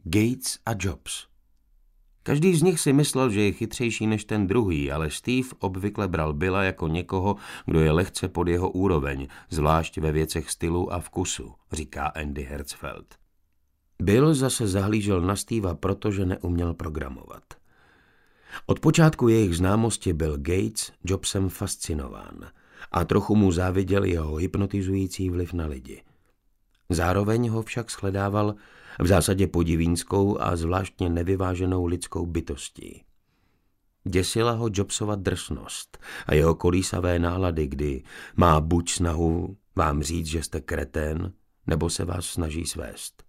Gates a Jobs. Každý z nich si myslel, že je chytřejší než ten druhý, ale Steve obvykle bral Billa jako někoho, kdo je lehce pod jeho úroveň, zvlášť ve věcech stylu a vkusu, říká Andy Hertzfeld. Bill zase zahlížel na Steva, protože neuměl programovat. Od počátku jejich známosti byl Gates Jobsem fascinován a trochu mu záviděl jeho hypnotizující vliv na lidi. Zároveň ho však shledával v zásadě podivínskou a zvláštně nevyváženou lidskou bytostí. Děsila ho Jobsova drsnost a jeho kolísavé nálady, kdy má buď snahu vám říct, že jste kretén, nebo se vás snaží svést.